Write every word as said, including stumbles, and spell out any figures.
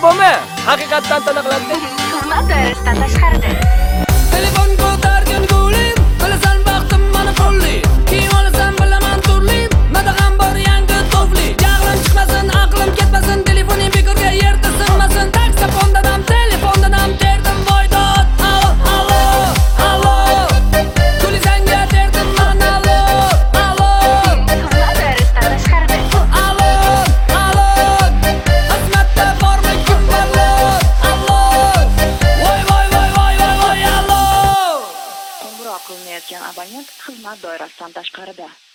telefonmi? Haqiqatdan taniqlandi. Xizmat doirasidan tashqarida. Telefon ko'targan gulim, bilasan baxtim mani qo'lli. Keyin olasan bilaman turli, madag'am bor yangi tofli. Jahlim chiqmasin, aqlim ketmasin, telefoning bekorga yerda sinmasin. Taksofondan ham, telefondan ham terdim voydod. Alo, alo, alo. Kulizanga terdim man alo, alo. Xizmat doirasidan tashqarida. Alo, alo. Xizmatda bormi kim alo, alo. Voy, voy, voy, voy, voy, voy, alo. Qo'ng'iroq qilinayotgan abonent xizmat doirasidan tashqarida.